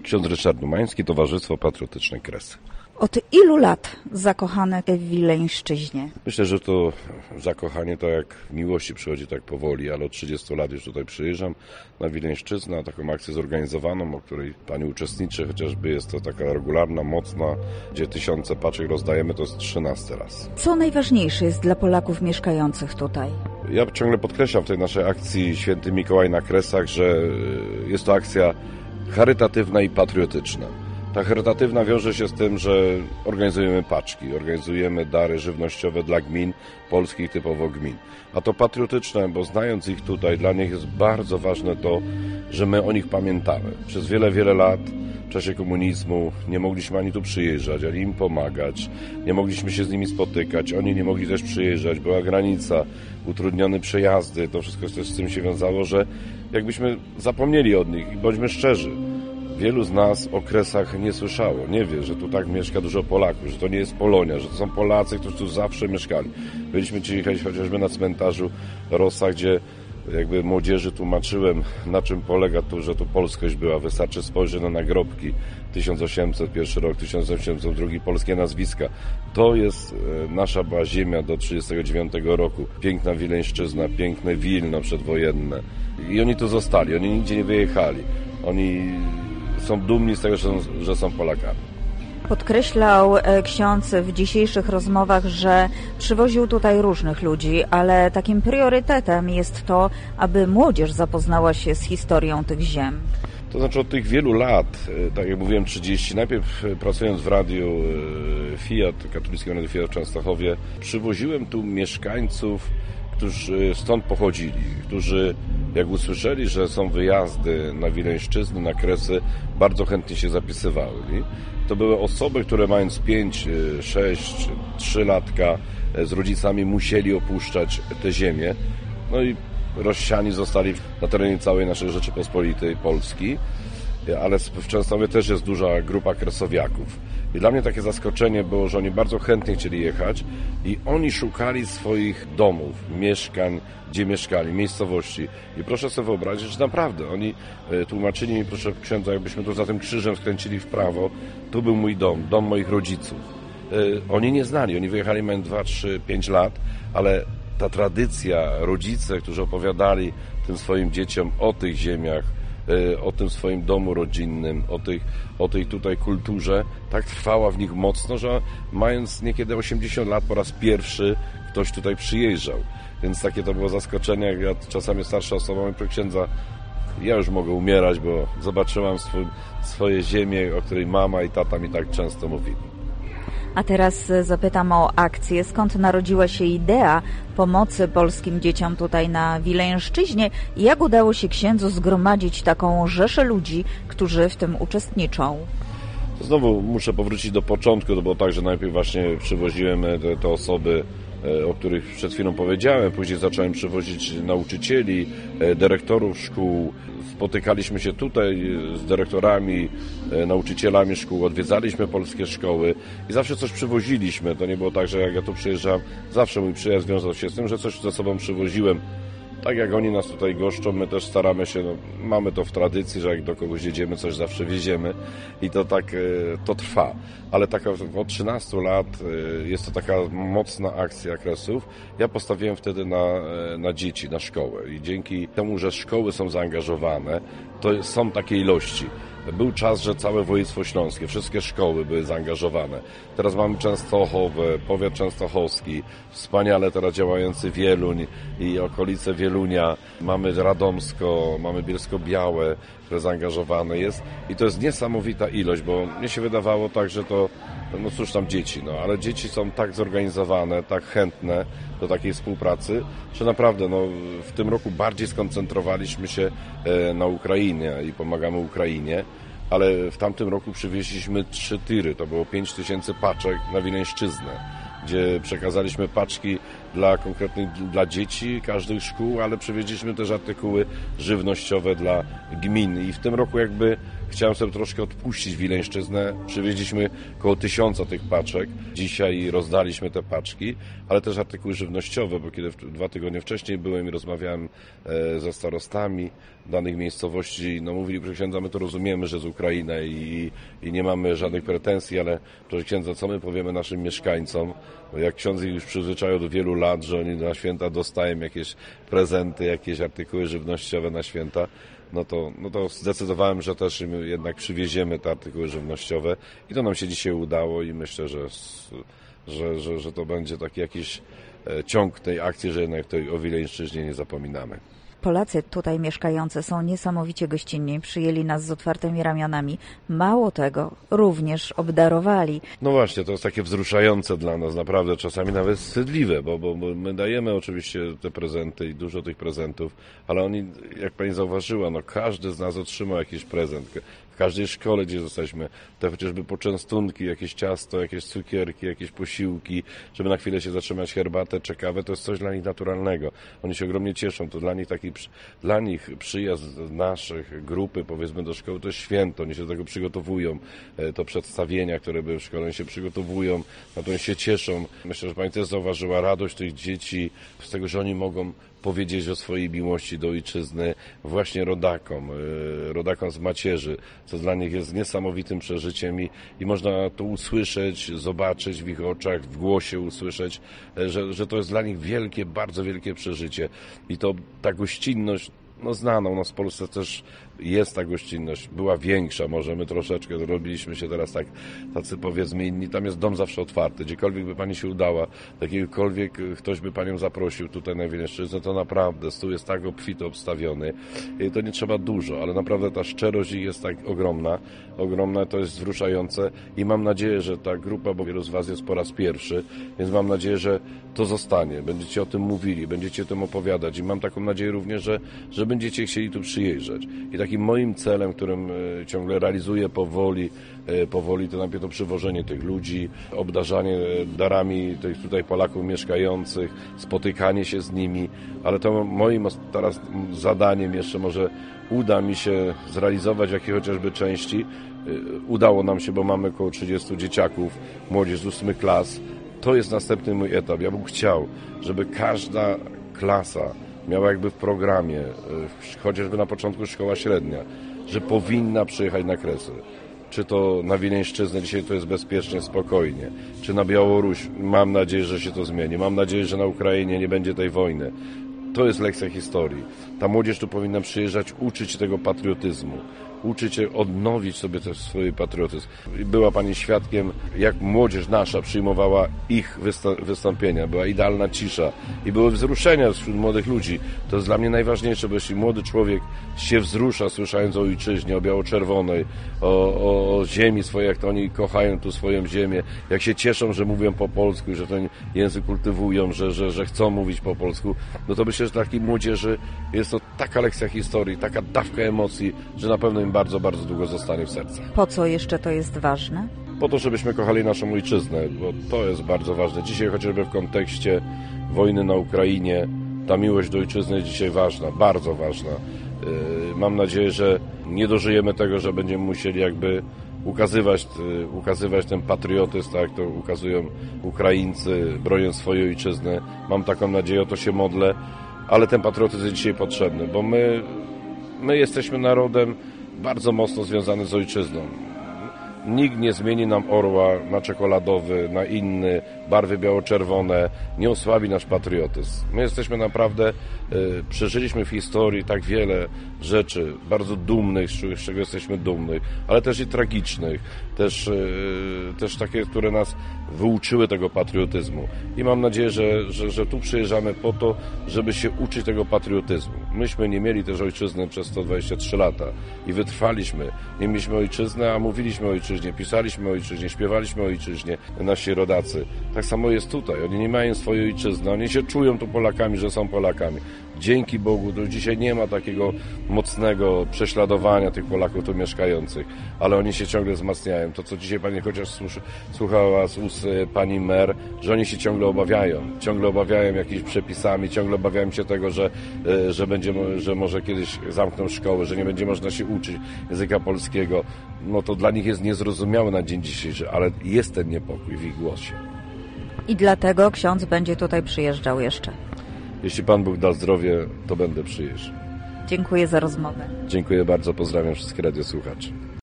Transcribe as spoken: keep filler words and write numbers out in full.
Ksiądz Ryszard Dumański, Towarzystwo Patriotyczne Kresy. Od ilu lat zakochane w Wileńszczyźnie? Myślę, że to zakochanie to jak w miłości przychodzi tak powoli, ale od trzydziestu lat już tutaj przyjeżdżam na Wileńszczyznę, na taką akcję zorganizowaną, o której Pani uczestniczy, chociażby jest to taka regularna, mocna, gdzie tysiące paczek rozdajemy, to jest trzynasty raz. Co najważniejsze jest dla Polaków mieszkających tutaj? Ja ciągle podkreślam w tej naszej akcji Święty Mikołaj na Kresach, że jest to akcja charytatywna i patriotyczna. Ta charytatywna wiąże się z tym, że organizujemy paczki, organizujemy dary żywnościowe dla gmin, polskich typowo gmin. A to patriotyczne, bo znając ich tutaj, dla nich jest bardzo ważne to, że my o nich pamiętamy. Przez wiele, wiele lat w czasie komunizmu nie mogliśmy ani tu przyjeżdżać, ani im pomagać, nie mogliśmy się z nimi spotykać, oni nie mogli też przyjeżdżać, była granica, utrudnione przejazdy, to wszystko też z tym się wiązało, że jakbyśmy zapomnieli od nich i bądźmy szczerzy. Wielu z nas o Kresach nie słyszało, nie wie, że tu tak mieszka dużo Polaków, że to nie jest Polonia, że to są Polacy, którzy tu zawsze mieszkali. Byliśmy dzisiaj chociażby na cmentarzu Rossa, gdzie jakby młodzieży tłumaczyłem, na czym polega tu, że tu polskość była. Wystarczy spojrzeć na nagrobki, tysiąc osiemset pierwszy rok, tysiąc osiemset drugi, polskie nazwiska. To jest nasza była ziemia do trzydziestego dziewiątego roku. Piękna Wileńszczyzna, piękne Wilno przedwojenne. I oni tu zostali, oni nigdzie nie wyjechali. Oni są dumni z tego, że są, że są Polakami. Podkreślał ksiądz w dzisiejszych rozmowach, że przywoził tutaj różnych ludzi, ale takim priorytetem jest to, aby młodzież zapoznała się z historią tych ziem. To znaczy od tych wielu lat, tak jak mówiłem, trzydzieści, najpierw pracując w radiu Fiat, katolickiego radiu Fiat w Częstochowie, przywoziłem tu mieszkańców, którzy stąd pochodzili, którzy jak usłyszeli, że są wyjazdy na Wileńszczyznę, na Kresy, bardzo chętnie się zapisywały. To były osoby, które mając pięć, sześć, trzy latka z rodzicami musieli opuszczać te ziemię. No i rozsiani zostali na terenie całej naszej Rzeczypospolitej Polski, ale w Częstochowie też jest duża grupa kresowiaków. I dla mnie takie zaskoczenie było, że oni bardzo chętnie chcieli jechać i oni szukali swoich domów, mieszkań, gdzie mieszkali, miejscowości. I proszę sobie wyobrazić, że naprawdę oni tłumaczyli mi, proszę księdza, jakbyśmy tu za tym krzyżem skręcili w prawo, tu był mój dom, dom moich rodziców. Oni nie znali, oni wyjechali mając dwa, trzy, pięć lat, ale ta tradycja, rodzice, którzy opowiadali tym swoim dzieciom o tych ziemiach, o tym swoim domu rodzinnym, o tej, o tej tutaj kulturze, tak trwała w nich mocno, że mając niekiedy osiemdziesiąt lat po raz pierwszy ktoś tutaj przyjeżdżał. Więc takie to było zaskoczenie, jak ja czasami starsza osoba mówi, proszę księdza, ja już mogę umierać, bo zobaczyłam swój, swoje ziemię, o której mama i tata mi tak często mówili. A teraz zapytam o akcję. Skąd narodziła się idea pomocy polskim dzieciom tutaj na Wileńszczyźnie i jak udało się księdzu zgromadzić taką rzeszę ludzi, którzy w tym uczestniczą? Znowu muszę powrócić do początku, to było tak, że najpierw właśnie przywoziłem te, te osoby, o których przed chwilą powiedziałem, później zacząłem przywozić nauczycieli, dyrektorów szkół. Spotykaliśmy się tutaj z dyrektorami, nauczycielami szkół, odwiedzaliśmy polskie szkoły i zawsze coś przywoziliśmy. To nie było tak, że jak ja tu przyjeżdżam, zawsze mój przyjazd wiązał się z tym, że coś ze sobą przywoziłem. Tak jak oni nas tutaj goszczą, my też staramy się, no, mamy to w tradycji, że jak do kogoś jedziemy, coś zawsze wieziemy i to tak, to trwa. Ale taka, od trzynastu lat jest to taka mocna akcja Kresów. Ja postawiłem wtedy na, na dzieci, na szkołę i dzięki temu, że szkoły są zaangażowane, to są takie ilości. Był czas, że całe województwo śląskie, wszystkie szkoły były zaangażowane. Teraz mamy Częstochowę, powiat częstochowski, wspaniale teraz działający Wieluń i okolice Wielunia. Mamy Radomsko, mamy Bielsko-Białe, które zaangażowane jest. I to jest niesamowita ilość, bo mnie się wydawało tak, że to, no cóż tam dzieci, no ale dzieci są tak zorganizowane, tak chętne do takiej współpracy, że naprawdę no, w tym roku bardziej skoncentrowaliśmy się na Ukrainie i pomagamy Ukrainie, ale w tamtym roku przywieźliśmy trzy tiry, to było pięć tysięcy paczek na Wileńszczyznę, gdzie przekazaliśmy paczki dla konkretnych, dla dzieci każdych szkół, ale przywieźliśmy też artykuły żywnościowe dla gmin i w tym roku jakby chciałem sobie troszkę odpuścić Wileńszczyznę. Przywieźliśmy około tysiąca tych paczek. Dzisiaj rozdaliśmy te paczki, ale też artykuły żywnościowe, bo kiedy dwa tygodnie wcześniej byłem i rozmawiałem ze starostami danych miejscowości, no mówili, proszę księdza, my to rozumiemy, że z Ukrainy i, i nie mamy żadnych pretensji, ale proszę księdza, co my powiemy naszym mieszkańcom? Bo jak ksiądz ich już przyzwyczaił do wielu lat, że oni na święta dostają jakieś prezenty, jakieś artykuły żywnościowe na święta, no to, no to zdecydowałem, że też im jednak przywieziemy te artykuły żywnościowe i to nam się dzisiaj udało i myślę, że, że, że, że to będzie taki jakiś ciąg tej akcji, że jednak tej o Wileńszczyźnie nie zapominamy. Polacy tutaj mieszkający są niesamowicie gościnni, przyjęli nas z otwartymi ramionami. Mało tego, również obdarowali. No właśnie, to jest takie wzruszające dla nas, naprawdę czasami nawet wstydliwe, bo, bo, bo my dajemy oczywiście te prezenty i dużo tych prezentów, ale oni, jak pani zauważyła, no każdy z nas otrzymał jakiś prezent. W każdej szkole, gdzie jesteśmy, te chociażby poczęstunki, jakieś ciasto, jakieś cukierki, jakieś posiłki, żeby na chwilę się zatrzymać, herbatę czy kawę, to jest coś dla nich naturalnego. Oni się ogromnie cieszą, to dla nich taki, dla nich przyjazd naszych grupy, powiedzmy, do szkoły, to jest święto, oni się do tego przygotowują, to przedstawienia, które były w szkole, oni się przygotowują, na to oni się cieszą. Myślę, że pani też zauważyła radość tych dzieci z tego, że oni mogą powiedzieć o swojej miłości do ojczyzny właśnie rodakom, rodakom z macierzy, co dla nich jest niesamowitym przeżyciem i, i można to usłyszeć, zobaczyć w ich oczach, w głosie usłyszeć, że, że to jest dla nich wielkie, bardzo wielkie przeżycie. I to ta gościnność, no znana u nas w Polsce też jest ta gościnność, była większa, może my troszeczkę robiliśmy się teraz tak, tacy powiedzmy inni, tam jest dom zawsze otwarty, gdziekolwiek by pani się udała, jakiegokolwiek ktoś by panią zaprosił tutaj na Wileńszczyznę, to naprawdę stół jest tak obfito obstawiony, i to nie trzeba dużo, ale naprawdę ta szczerość jest tak ogromna, ogromna, to jest wzruszające i mam nadzieję, że ta grupa, bo wielu z was jest po raz pierwszy, więc mam nadzieję, że to zostanie, będziecie o tym mówili, będziecie o tym opowiadać i mam taką nadzieję również, że, że będziecie chcieli tu przyjeżdżać. I takim moim celem, którym ciągle realizuję powoli, powoli to najpierw to przywożenie tych ludzi, obdarzanie darami tych tutaj Polaków mieszkających, spotykanie się z nimi, ale to moim teraz zadaniem jeszcze może uda mi się zrealizować w jakiej chociażby części. Udało nam się, bo mamy około trzydziestu dzieciaków, młodzież z ósmych klas. To jest następny mój etap. Ja bym chciał, żeby każda klasa miała jakby w programie, chociażby na początku szkoła średnia, że powinna przyjechać na Kresy. Czy to na Wileńszczyznę, dzisiaj to jest bezpiecznie, spokojnie, czy na Białoruś, mam nadzieję, że się to zmieni, mam nadzieję, że na Ukrainie nie będzie tej wojny. To jest lekcja historii. Ta młodzież tu powinna przyjeżdżać, uczyć się tego patriotyzmu, uczyć się odnowić sobie też swój patriotyzm. Była pani świadkiem, jak młodzież nasza przyjmowała ich wystąpienia. Była idealna cisza i były wzruszenia wśród młodych ludzi. To jest dla mnie najważniejsze, bo jeśli młody człowiek się wzrusza, słyszając o ojczyźnie, o biało-czerwonej, o, o, o ziemi swojej, jak to oni kochają tu swoją ziemię, jak się cieszą, że mówią po polsku, że ten język kultywują, że, że, że chcą mówić po polsku, no to myślę, że dla takiej młodzieży jest to taka lekcja historii, taka dawka emocji, że na pewno im bardzo, bardzo długo zostanie w sercach. Po co jeszcze to jest ważne? Po to, żebyśmy kochali naszą ojczyznę, bo to jest bardzo ważne. Dzisiaj chociażby w kontekście wojny na Ukrainie ta miłość do ojczyzny jest dzisiaj ważna, bardzo ważna. Mam nadzieję, że nie dożyjemy tego, że będziemy musieli jakby ukazywać, ukazywać ten patriotyzm, tak jak to ukazują Ukraińcy, broniąc swojej ojczyzny. Mam taką nadzieję, o to się modlę, ale ten patriotyzm jest dzisiaj potrzebny, bo my, my jesteśmy narodem bardzo mocno związany z ojczyzną. Nikt nie zmieni nam orła na czekoladowy, na inny, barwy biało-czerwone, nie osłabi nasz patriotyzm. My jesteśmy naprawdę, y, przeżyliśmy w historii tak wiele rzeczy, bardzo dumnych, z czego jesteśmy dumni, ale też i tragicznych, też, y, też takie, które nas wyuczyły tego patriotyzmu. I mam nadzieję, że, że, że tu przyjeżdżamy po to, żeby się uczyć tego patriotyzmu. Myśmy nie mieli też ojczyzny przez sto dwadzieścia trzy lata i wytrwaliśmy. Nie mieliśmy ojczyzny, a mówiliśmy o ojczyźnie, pisaliśmy o ojczyźnie, śpiewaliśmy o ojczyźnie, nasi rodacy. Tak samo jest tutaj. Oni nie mają swojej ojczyzny, oni się czują tu Polakami, że są Polakami. dzięki Bogu, to dzisiaj nie ma takiego mocnego prześladowania tych Polaków tu mieszkających, ale oni się ciągle wzmacniają. To, co dzisiaj pani chociaż słuchała z ust pani mer, że oni się ciągle obawiają, ciągle obawiają jakimiś przepisami, ciągle obawiają się tego, że, że, będzie, że może kiedyś zamkną szkoły, że nie będzie można się uczyć języka polskiego. No to dla nich jest niezrozumiałe na dzień dzisiejszy, ale jest ten niepokój w ich głosie. I dlatego ksiądz będzie tutaj przyjeżdżał jeszcze. Jeśli Pan Bóg da zdrowie, to będę przyjeżdżał. Dziękuję za rozmowę. Dziękuję bardzo, pozdrawiam wszystkich radiosłuchaczy.